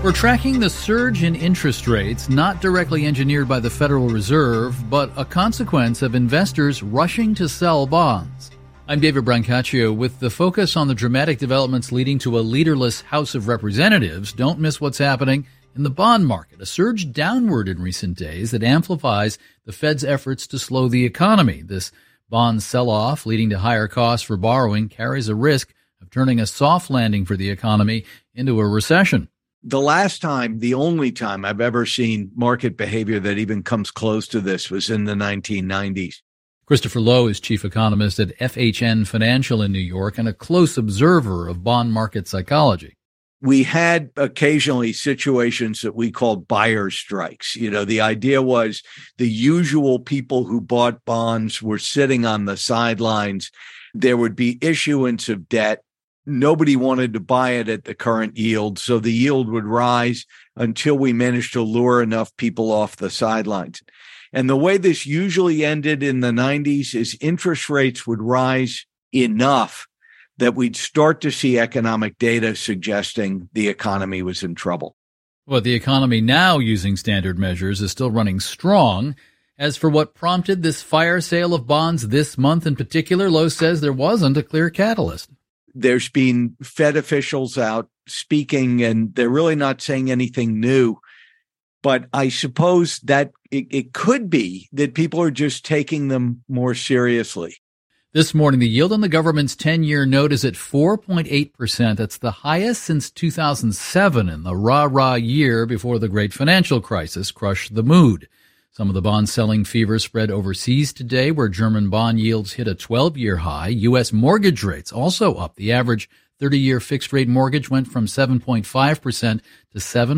We're tracking the surge in interest rates, not directly engineered by the Federal Reserve, but a consequence of investors rushing to sell bonds. I'm David Brancaccio with the focus on the dramatic developments leading to a leaderless House of Representatives. Don't miss what's happening in the bond market, a surge downward in recent days that amplifies the Fed's efforts to slow the economy. This bond sell-off, leading to higher costs for borrowing, carries a risk of turning a soft landing for the economy into a recession. The only time I've ever seen market behavior that even comes close to this was in the 1990s. Christopher Lowe is chief economist at FHN Financial in New York and a close observer of bond market psychology. We had occasionally situations that we called buyer strikes. The idea was the usual people who bought bonds were sitting on the sidelines. There would be issuance of debt. Nobody wanted to buy it at the current yield, so the yield would rise until we managed to lure enough people off the sidelines. And the way this usually ended in the 90s is interest rates would rise enough that we'd start to see economic data suggesting the economy was in trouble. Well, the economy now, using standard measures, is still running strong. As for what prompted this fire sale of bonds this month in particular, Lowe says there wasn't a clear catalyst. There's been Fed officials out speaking, and they're really not saying anything new. But I suppose that it could be that people are just taking them more seriously. This morning, the yield on the government's 10-year note is at 4.8%. That's the highest since 2007, in the rah-rah year before the great financial crisis crushed the mood. Some of the bond-selling fever spread overseas today, where German bond yields hit a 12-year high. U.S. mortgage rates also up. The average 30-year fixed-rate mortgage went from 7.5% to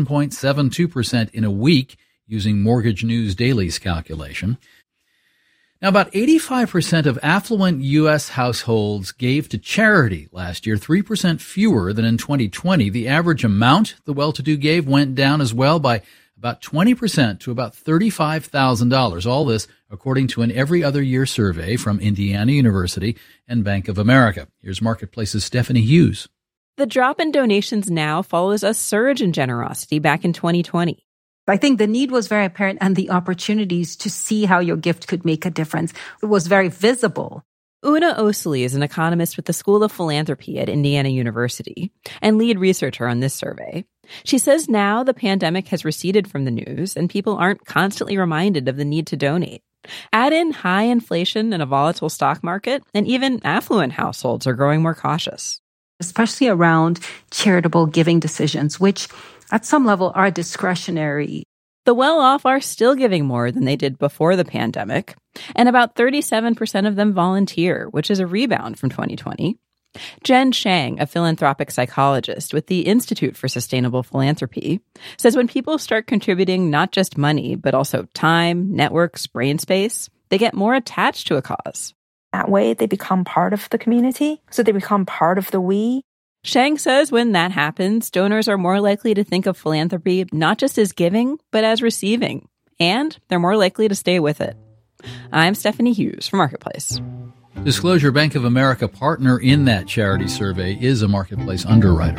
7.72% in a week, using Mortgage News Daily's calculation. Now, about 85% of affluent U.S. households gave to charity last year, 3% fewer than in 2020. The average amount the well-to-do gave went down as well by about 20% to about $35,000. All this according to an every other year survey from Indiana University and Bank of America. Here's Marketplace's Stephanie Hughes. The drop in donations now follows a surge in generosity back in 2020. I think the need was very apparent and the opportunities to see how your gift could make a difference. It was very visible. Una Osili is an economist with the School of Philanthropy at Indiana University and lead researcher on this survey. She says now the pandemic has receded from the news and people aren't constantly reminded of the need to donate. Add in high inflation and a volatile stock market, and even affluent households are growing more cautious. Especially around charitable giving decisions, which at some level are discretionary. The well-off are still giving more than they did before the pandemic, and about 37% of them volunteer, which is a rebound from 2020. Jen Shang, a philanthropic psychologist with the Institute for Sustainable Philanthropy, says when people start contributing not just money, but also time, networks, brain space, they get more attached to a cause. That way, they become part of the community, so they become part of the we. Shang says when that happens, donors are more likely to think of philanthropy not just as giving, but as receiving, and they're more likely to stay with it. I'm Stephanie Hughes for Marketplace. Disclosure, Bank of America partner in that charity survey is a Marketplace underwriter.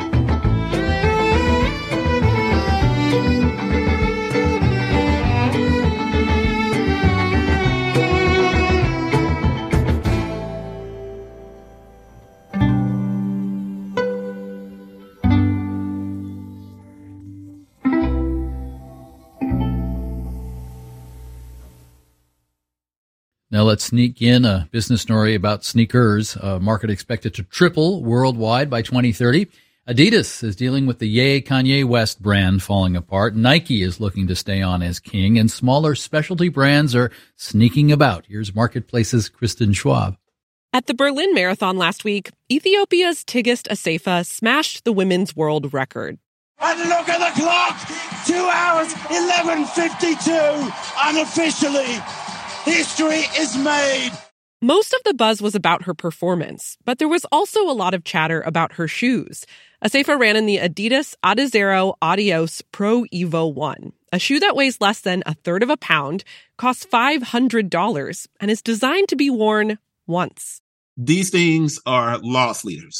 Now let's sneak in a business story about sneakers. A market expected to triple worldwide by 2030. Adidas is dealing with the Ye Kanye West brand falling apart. Nike is looking to stay on as king, and smaller specialty brands are sneaking about. Here's Marketplace's Kristen Schwab. At the Berlin Marathon last week, Ethiopia's Tigist Assefa smashed the women's world record. And look at the clock! 2 hours, 11:52, unofficially. History is made. Most of the buzz was about her performance, but there was also a lot of chatter about her shoes. Assefa ran in the Adidas Adizero Adios Pro Evo 1, a shoe that weighs less than a third of a pound, costs $500, and is designed to be worn once. These things are loss leaders.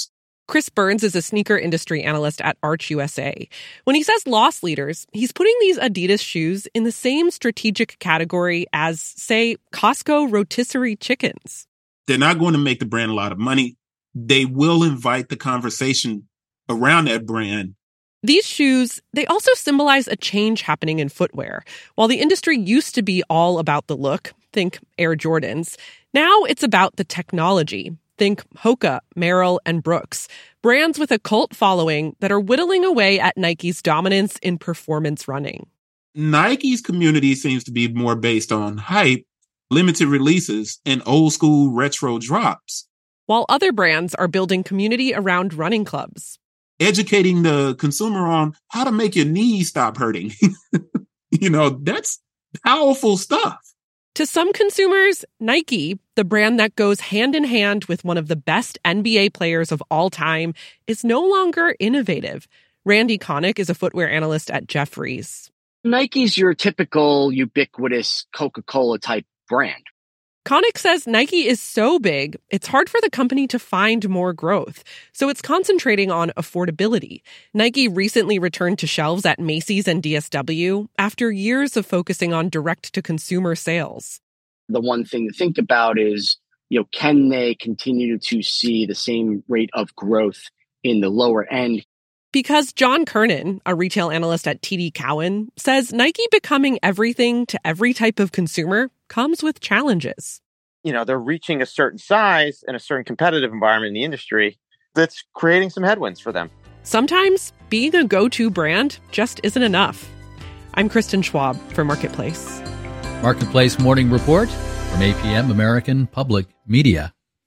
Chris Burns is a sneaker industry analyst at Arch USA. When he says loss leaders, he's putting these Adidas shoes in the same strategic category as, say, Costco rotisserie chickens. They're not going to make the brand a lot of money. They will invite the conversation around that brand. These shoes, they also symbolize a change happening in footwear. While the industry used to be all about the look, think Air Jordans, now it's about the technology. Think Hoka, Merrell, and Brooks, brands with a cult following that are whittling away at Nike's dominance in performance running. Nike's community seems to be more based on hype, limited releases, and old school retro drops. While other brands are building community around running clubs. Educating the consumer on how to make your knees stop hurting. That's powerful stuff. To some consumers, Nike, the brand that goes hand in hand with one of the best NBA players of all time, is no longer innovative. Randy Connick is a footwear analyst at Jefferies. Nike's your typical ubiquitous Coca-Cola type brand. Connick says Nike is so big, it's hard for the company to find more growth. So it's concentrating on affordability. Nike recently returned to shelves at Macy's and DSW after years of focusing on direct-to-consumer sales. The one thing to think about is, can they continue to see the same rate of growth in the lower end? Because John Kernan, a retail analyst at TD Cowen, says Nike becoming everything to every type of consumer comes with challenges. They're reaching a certain size in a certain competitive environment in the industry that's creating some headwinds for them. Sometimes being a go-to brand just isn't enough. I'm Kristen Schwab for Marketplace. Marketplace Morning Report from APM American Public Media.